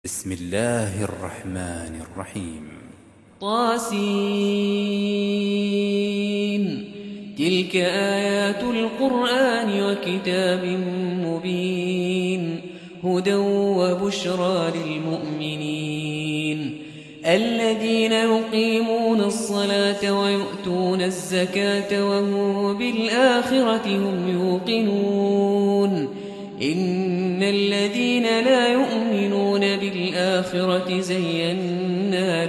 بسم الله الرحمن الرحيم. طاسين. تلك آيات القرآن وكتاب مبين، هدى وبشرى للمؤمنين الذين يقيمون الصلاة ويؤتون الزكاة وهم بالآخرة هم يوقنون. إن الذين لا يؤمنون بالآخرة زينا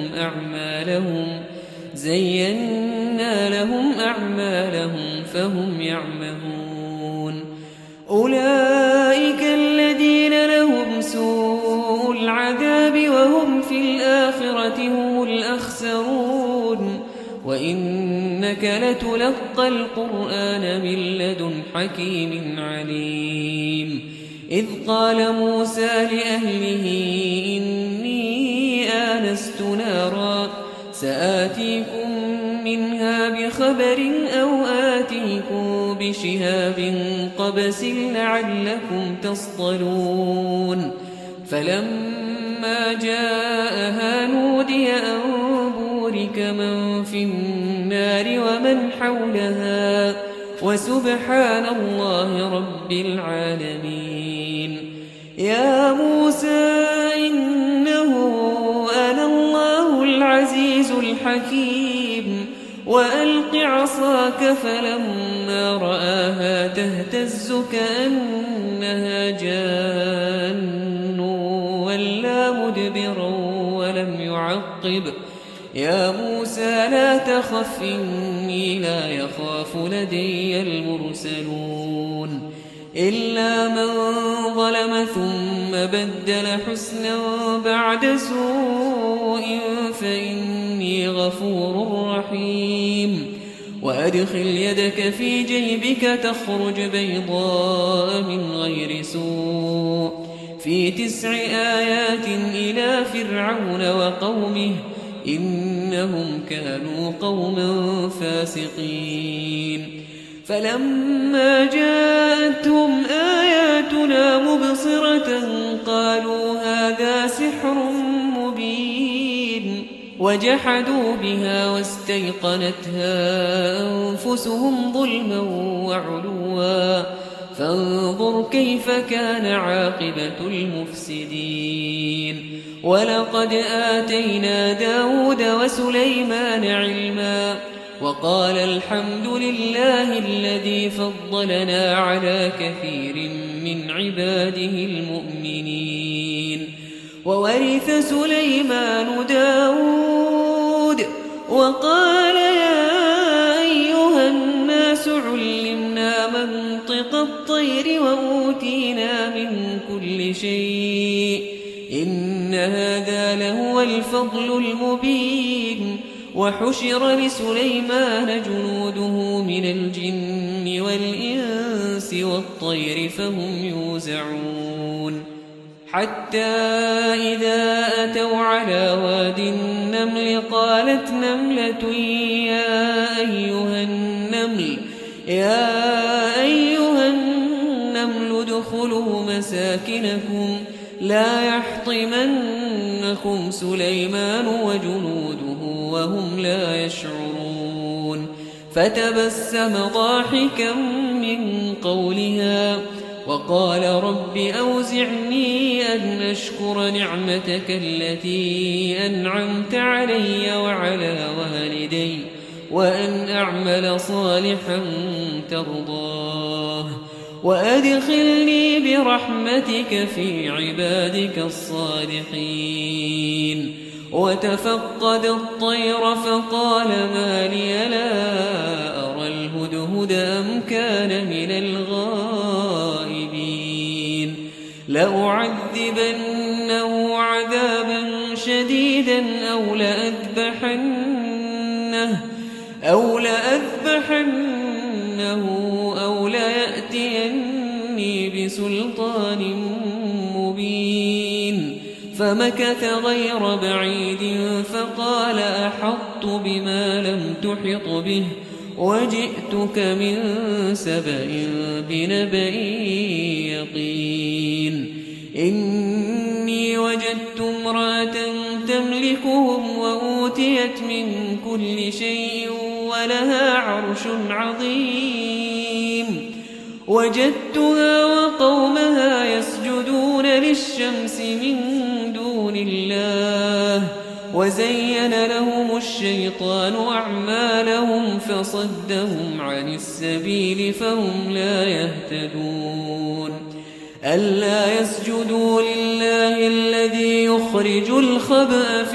لهم أعمالهم فهم يعمهون. أولئك الذين لهم سوء العذاب وهم في الآخرة هم الأخسرون. وإنك لتلقى القرآن من لدن حكيم عليم. إذ قال موسى لأهله إني آنست نارا سآتيكم منها بخبر أو آتيكم بشهاب قبس لعلكم تصطلون. فلما جاءها نودي أن بورك من في النار ومن حولها وسبحان الله رب العالمين. يا موسى إنه أنا الله العزيز الحكيم. وألق عصاك فلما رآها تهتز كأنها جان ولا مدبرا ولم يعقب. يا موسى لا تخف إني لا يخاف لدي المرسلون. إلا من ظلم ثم بدل حسنا بعد سوء فإني غفور رحيم. وأدخل يدك في جيبك تخرج بيضاء من غير سوء في 9 آيات إلى فرعون وقومه إنهم كانوا قوما فاسقين. فلما جاءتهم آياتنا مبصرة قالوا هذا سحر مبين. وجحدوا بها واستيقنتها أنفسهم ظلما وعلوا فانظر كيف كان عاقبة المفسدين. ولقد آتينا داود وسليمان علما وقال الحمد لله الذي فضلنا على كثير من عباده المؤمنين. وورث سليمان داود وقال يا أيها الناس علمنا منطق الطير وأوتينا من كل شيء إن هذا لهو الفضل المبين. وحشر لسليمان جنوده من الجن والإنس والطير فهم يوزعون. حتى إذا أتوا على واد النمل قالت نملة يا أيها النمل ادخلوا مساكنكم لا يحطمنكم سليمان وجنوده وهم لا يشعرون. فتبسم ضاحكا من قولها وقال رب أوزعني أن أشكر نعمتك التي أنعمت علي وعلى والدي وأن أعمل صالحا ترضاه وأدخلني برحمتك في عبادك الصالحين. وتفقد الطير فقال ما لي لا أرى الهدهد أم كان من الغائبين. لأعذبنه عذابا شديدا أو لأذبحنه أو ليأتيني بسلطان مبين. فمكث غير بعيد فقال أحطت بما لم تحط به وجئتك من سبأ بنبأ يقين. إن إني وجدت امرأة تملكهم وأوتيت من كل شيء ولها عرش عظيم وجدتها وقومها يسجدون للشمس من دون الله وزين لهم الشيطان أعمالهم فصدهم عن السبيل فهم لا يهتدون ألا يسجدوا لله الذي يخرج الخبأ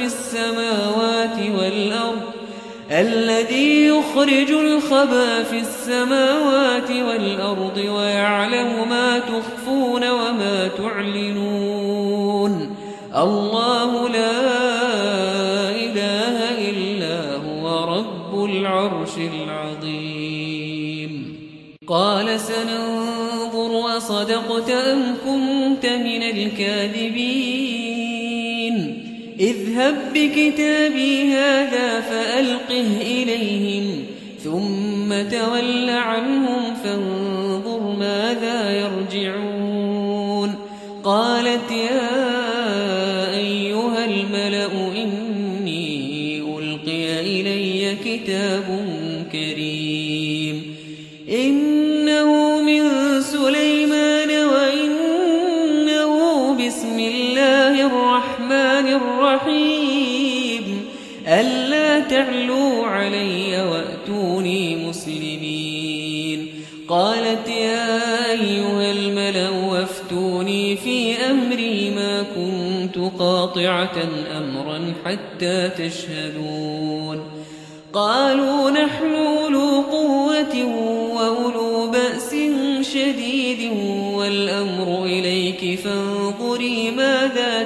في السماوات والأرض ويعلم ما تخفون وما تعلنون الله لا إله إلا هو رب العرش العظيم قال سننظر أصدقت أم كنت من الكاذبين اذهب بكتابي هذا فألقه إليهم ثم تول عنهم فانظر ماذا يرجعون قالت يا أيها الملأ إني ألقي إلي كتاب كريم إنه من سليمان وإنه بسم الله الرحمن الرحيم ألا تعلوا علي وأتوني مسلمين قالت يا أيها الملأ وافتوني في أمري ما كنت قاطعة أمرا حتى تشهدون قالوا نحن أولو قوة وأولو بأس شديد والأمر إليك فانظري ماذا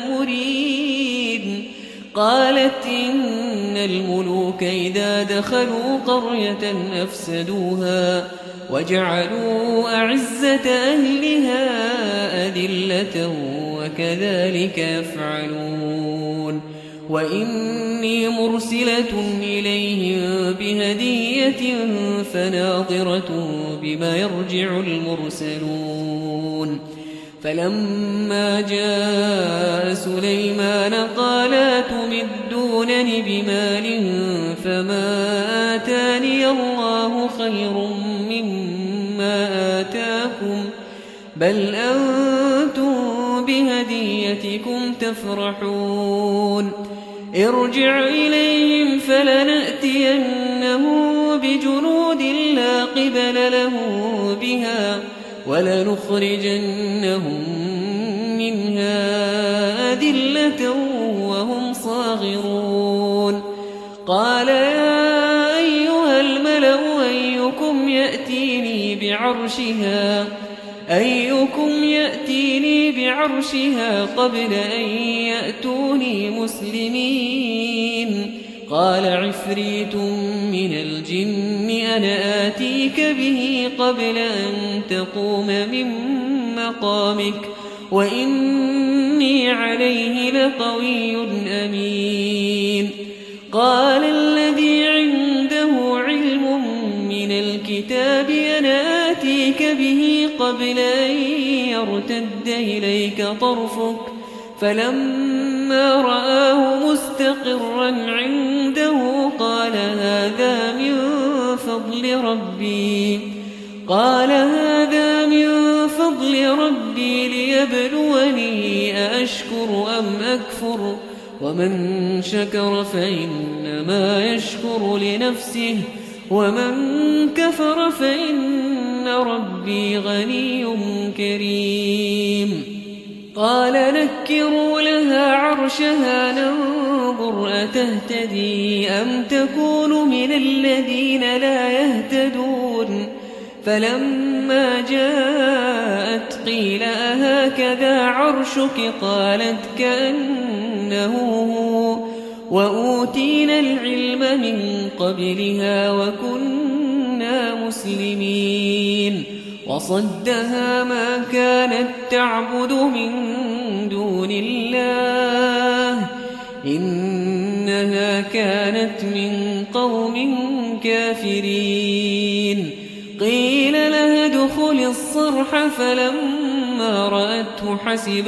تأمرين قالت إن الملوك إذا دخلوا قرية أفسدوها وجعلوا أعزة أهلها أذلة وكذلك يفعلون وإني مرسلة إليهم بهدية فناظرة بما يرجع المرسلون فلما جاء سليمان قال أتمدونني بمال فما آتاني الله خير مما آتاكم بل أنتم بهديتكم تفرحون ارجع إليهم فلنأتينهم بجنود لا قبل له بها ولنخرجنهم منها أذلة وهم صاغرون قال يا أيها الملأ أيكم يأتيني بعرشها قبل أن يأتوني مسلمين قال عفريت من الجن أنا آتيك به قبل أن تقوم من مقامك وإني عليه لقوي أمين قال الذي عنده علم من الكتاب أنا آتيك به قبل أن يرتد إليك طرفك فلما رآه مستقرا عنده قال هذا من فضل ربي ليبلوني أأشكر أم أكفر ومن شكر فإنما يشكر لنفسه ومن كفر فإن ربي غني كريم قال نكروا لها عرشها ننظر أتهتدي أم تكون من الذين لا يهتدون فلما جاءت قيل أهكذا عرشك قالت كأنه هو وأوتينا العلم من قبلها وكنا مسلمين وصدها ما كانت تعبد من دون الله إنها كانت من قوم كافرين قيل لها ادخل الصرح فلما فلما رأته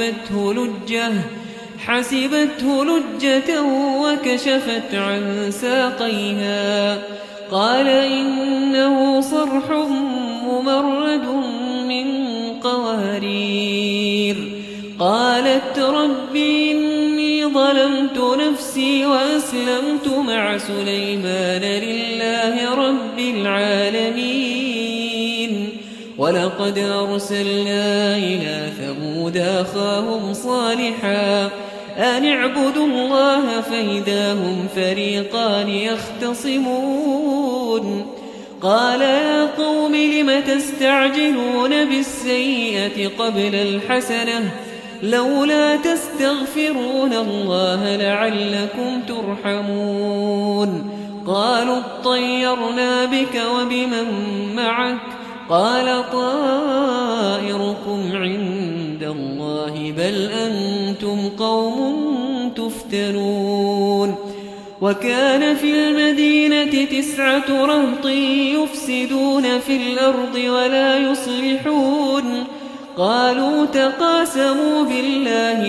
حسبته لجة وكشفت عن ساقيها. قال إنه صرح ممرد من قوارير. قالت رب إني ظلمت نفسي وأسلمت مع سليمان لله رب العالمين. ولقد أرسلنا إلى ثمود أخاهم صالحا أن اعبدوا الله فإذا هم فريقان يختصمون. قال يا قوم لم تستعجلون بالسيئة قبل الحسنة لولا تستغفرون الله لعلكم ترحمون. قالوا اطيرنا بك وبمن معك قال طائركم عند الله بل أنتم قوم تفتنون. وكان في المدينة 9 رهط يفسدون في الأرض ولا يصلحون. قالوا تقاسموا بالله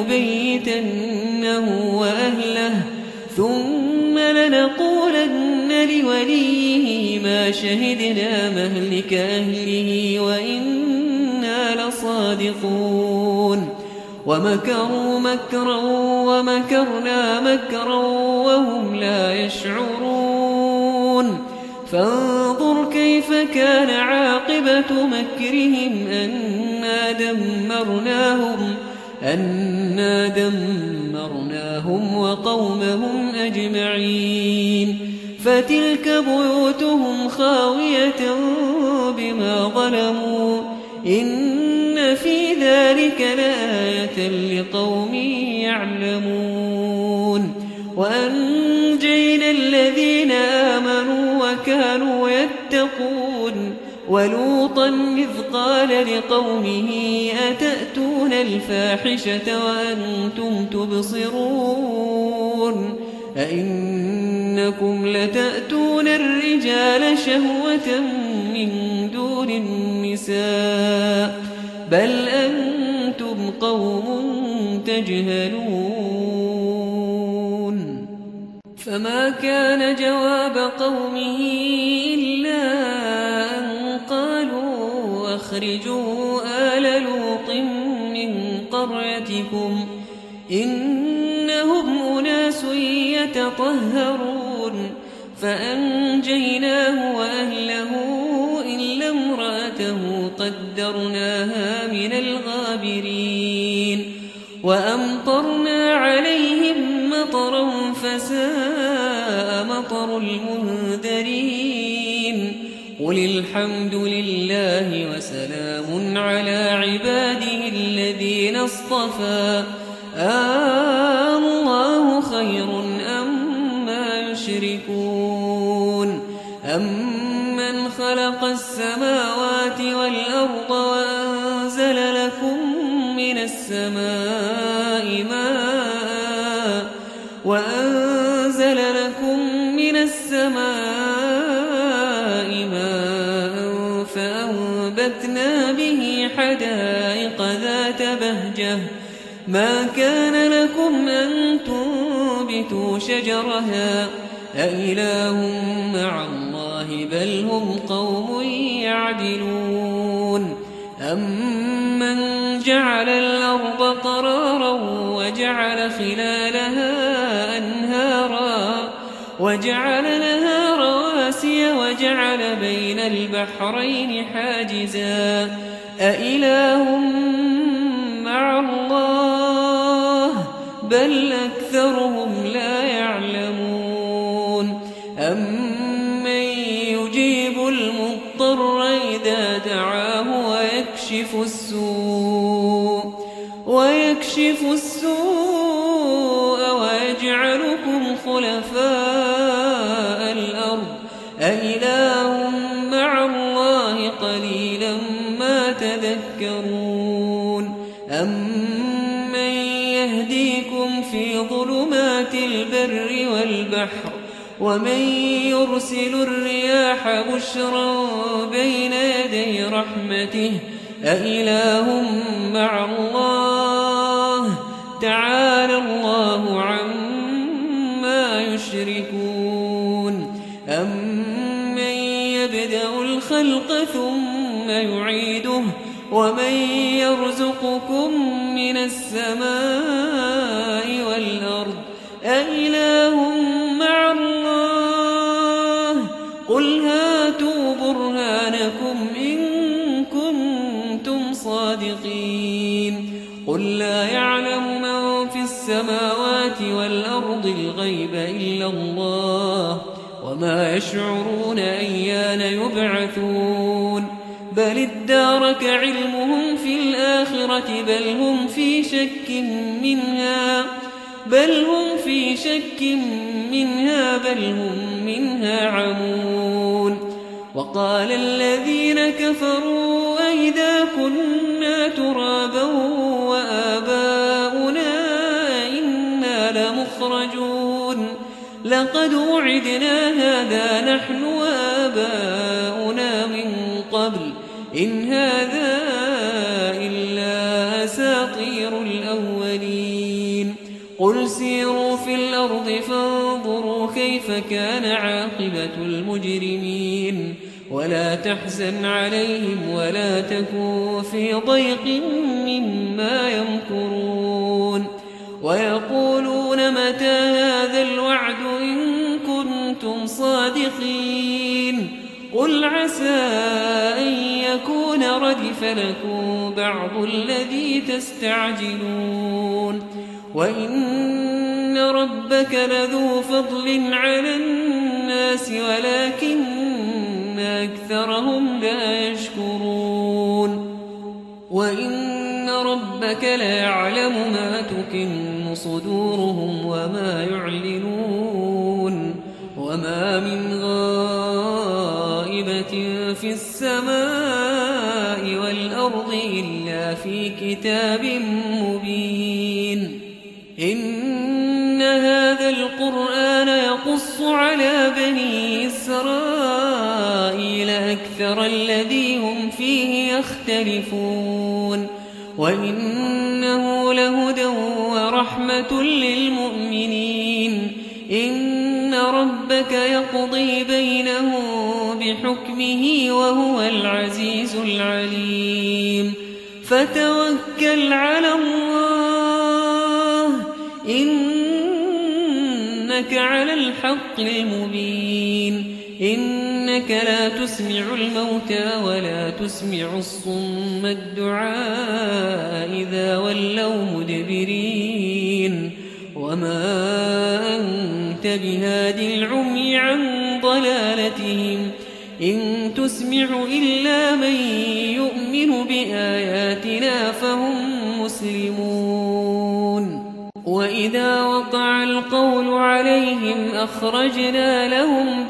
لنبيتنه وأهله ثم لنقولن لوليه ما شهدنا مهلك أهله وإنا لصادقون. ومكروا مكرا ومكرنا مكرا وهم لا يشعرون. فانظر كيف كان عاقبة مكرهم أنا دمرناهم وقومهم أجمعين. فتلك بيوتهم خاوية بما ظلموا إن في ذلك لآية لقوم يعلمون. وأنجينا الذين آمنوا وكانوا يتقون. ولوطا إذ قال لقومه أتأتون الفاحشة وأنتم تبصرون أئنكم لتأتون الرجال شهوة من دون النساء بل أنتم قوم تجهلون. فما كان جواب قومه إلا أن قالوا أخرجوا آل لوط من قريتكم إنهم أناس يتطهرون. فأنجيناه وأهله إلا امرأته قدرناها من الغابرين. وأمطرنا عليهم مطرا فساء مطر المنذرين. قل الحمد لله وسلام على عباده الذين اصطفى الله خير أما يشركون. أمن خلق السماوات والأرض وأنزل لكم من السماء ماء فأنبتنا به حدائق ذات بهجة ما كان لكم أن تنبتوا شجرها أإله مع الله بل هم قوم يعدلون. أمن جعل الأرض قرارا وجعل خلالها أنهارا وجعل لها رواسي وجعل بين البحرين حاجزا أإله مع الله بل أكثرهم لا يعلمون. أمن يجيب المضطر إذا دعاه ويكشف السوء ويجعلكم خلفاء الأرض أإله مع الله قليلا ما تذكرون. أمن يهديكم في ظلمات البر والبحر ومن يرسل الرياح بشرا بين يدي رحمته أإله مع الله تعالى الله عما يشركون أمن يبدأ الخلق ثم يعيده ومن يرزقكم من السماء والأرض أإله مع الله قل هاتوا برهانكم إن كنتم صادقين قل لا يعلم من في السماوات والأرض الغيب إلا الله وما يشعرون أيان يبعثون بل ادارك علمهم في الآخرة بل هم في شك منها بل هم منها عمون وقال الذين كفروا أئذا كنا ترابا وآباؤنا إنا لمخرجون لقد وعدنا هذا نحن وآباؤنا من قبل إن هذا إلا أساطير الأولين قل سيروا في الأرض فانظروا كيف كان عاقبة المجرمين ولا تحزن عليهم ولا تكن في ضيق مما يمكرون ويقولون متى هذا الوعد إن كنتم صادقين قل عسى أن يكون ردف لكم بعض الذي تستعجلون وإن ربك لذو فضل على الناس ولكن أكثرهم لا يشكرون وإن ربك ليعلم ما تكن صدورهم وما يعلنون وما من غائبة في السماء والأرض إلا في كتاب مبين إن هذا القرآن يقص على بني إسرائيل أكثر الذي هم فيه يختلفون وإنه لهدى ورحمة للمؤمنين إن ربك يقضي بينهم بحكمه وهو العزيز العليم فتوكل على الله إنك على الحق المبين إنك لا تسمع الموتى ولا تسمع الصم الدعاء إذا ولوا مدبرين وما أنت بهاد العمي عن ضلالتهم إن تسمع إلا من يؤمن بآياتنا فهم مسلمون وإذا وقع القول عليهم أخرجنا لهم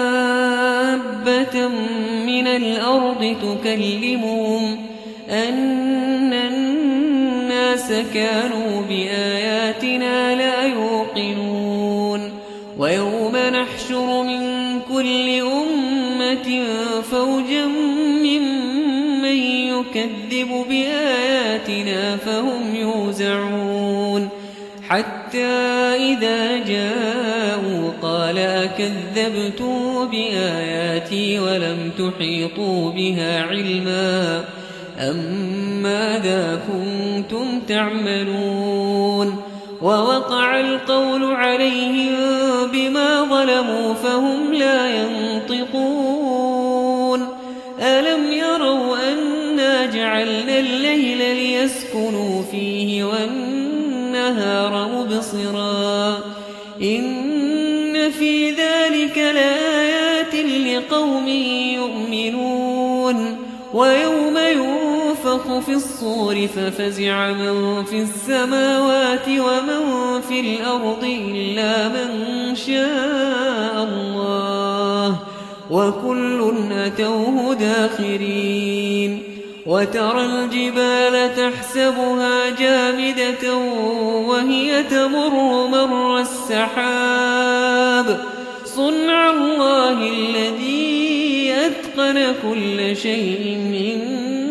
دابة من الأرض تكلمهم أن الناس كانوا بآياتنا لا يوقنون ويوم نحشر من كل أمة فوجا ممن يكذب بآياتنا فهم يوزعون حتى إذا جاءوا قال أكذبتم بآياتي ولم تحيطوا بها علما أم ماذا كنتم تعملون ووقع القول عليهم بما ظلموا فهم لا ينطقون ألم يروا أنا جعلنا الليل ليسكنوا فيه والنهار مبصرا إن في ذلك لآيات لقوم يؤمنون ويوم ينفخ في الصور ففزع من في السماوات ومن في الأرض إلا من شاء الله وكل أتوه داخرين وترى الجبال تحسبها جامدة وهي تمر مر السحاب صنع الله الذي أتقن كل شيء إن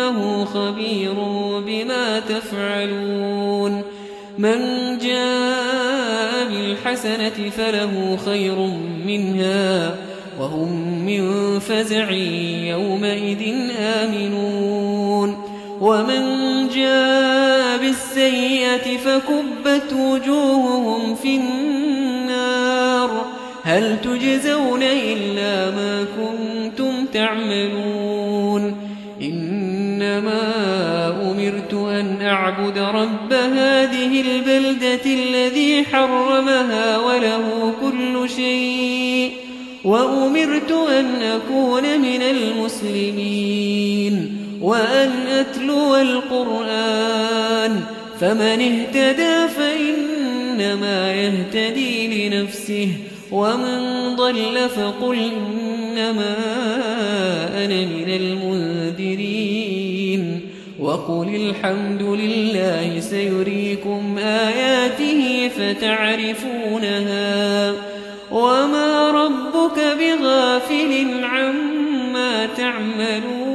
إنه خبير بما تفعلون من جاء بالحسنة فله خير منها وهم من فزع يومئذ آمنون ومن جاء بالسيئة فكبت وجوههم في النار هل تجزون إلا ما كنتم تعملون إنما أمرت أن أعبد رب هذه البلدة الذي حرمها وله كل شيء وأمرت أن أكون من المسلمين وأن أتلو القرآن فمن اهتدى فإنما يهتدي لنفسه ومن ضل فقل إنما أنا من المنذرين وقل الحمد لله سيريكم آياته فتعرفونها وما ربك بغافل عما تعملون